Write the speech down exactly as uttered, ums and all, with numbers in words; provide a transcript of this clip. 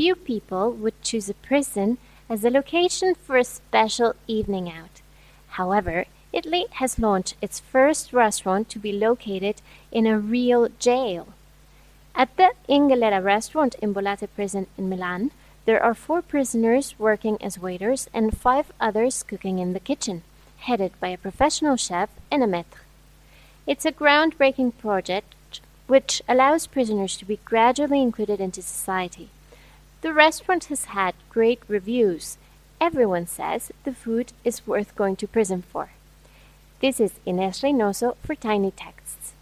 few people would choose a prison as a location for a special evening out. However, Italy has launched its first restaurant to be located in a real jail. At the Ingelera restaurant in Bollate prison in Milan, there are four prisoners working as waiters and five others cooking in the kitchen, headed by a professional chef and a maître. It's a groundbreaking project which allows prisoners to be gradually included into society. The restaurant has had great reviews. Everyone says the food is worth going to prison for. This is Ines Reynoso for Tiny Texts.